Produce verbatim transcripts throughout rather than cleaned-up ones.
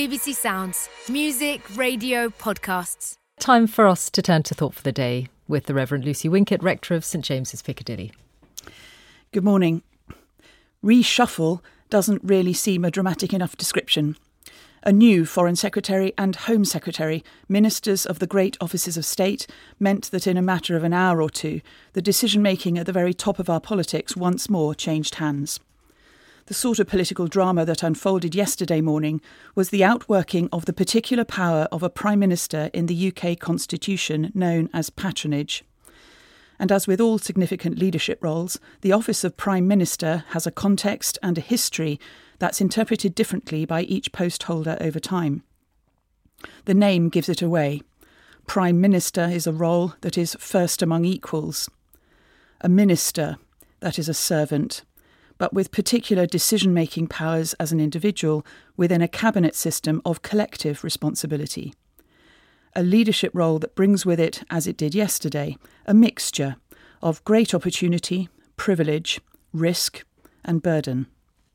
B B C Sounds. Music, radio, podcasts. Time for us to turn to Thought for the Day with the Reverend Lucy Winkett, Rector of St James's Piccadilly. Good morning. Reshuffle doesn't really seem a dramatic enough description. A new Foreign Secretary and Home Secretary, ministers of the great offices of state, meant that in a matter of an hour or two, the decision-making at the very top of our politics once more changed hands. The sort of political drama that unfolded yesterday morning was the outworking of the particular power of a Prime Minister in the U K Constitution known as patronage. And as with all significant leadership roles, the office of Prime Minister has a context and a history that's interpreted differently by each post holder over time. The name gives it away. Prime Minister is a role that is first among equals. A minister, that is a servant, but with particular decision-making powers as an individual within a cabinet system of collective responsibility. A leadership role that brings with it, as it did yesterday, a mixture of great opportunity, privilege, risk and burden.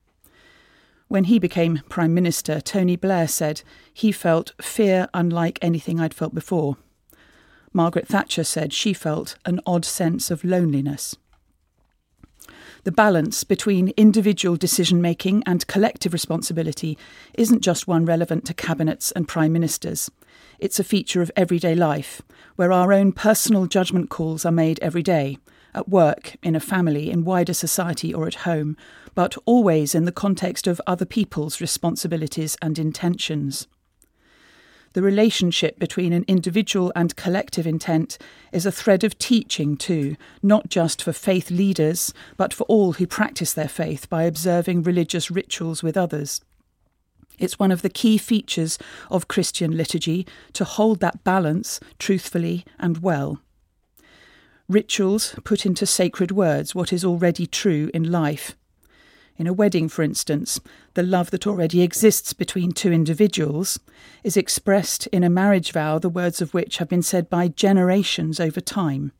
When he became Prime Minister, Tony Blair said he felt fear unlike anything I'd felt before. Margaret Thatcher said she felt an odd sense of loneliness. The balance between individual decision-making and collective responsibility isn't just one relevant to cabinets and prime ministers. It's a feature of everyday life, where our own personal judgment calls are made every day, at work, in a family, in wider society or at home, but always in the context of other people's responsibilities and intentions. The relationship between an individual and collective intent is a thread of teaching too, not just for faith leaders, but for all who practice their faith by observing religious rituals with others. It's one of the key features of Christian liturgy to hold that balance truthfully and well. Rituals put into sacred words what is already true in life. In a wedding, for instance, the love that already exists between two individuals is expressed in a marriage vow, the words of which have been said by generations over time.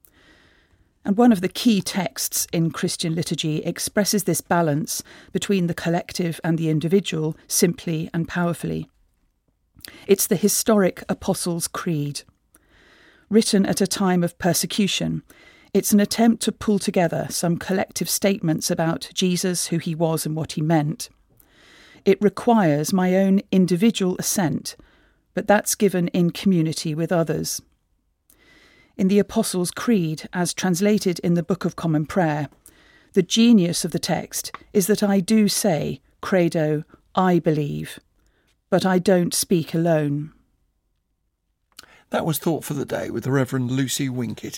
And one of the key texts in Christian liturgy expresses this balance between the collective and the individual simply and powerfully. It's the historic Apostles' Creed. Written at a time of persecution, it's an attempt to pull together some collective statements about Jesus, who he was and what he meant. It requires my own individual assent, but that's given in community with others. In the Apostles' Creed, as translated in the Book of Common Prayer, the genius of the text is that I do say, credo, I believe, but I don't speak alone. That was Thought for the Day with the Reverend Lucy Winkett.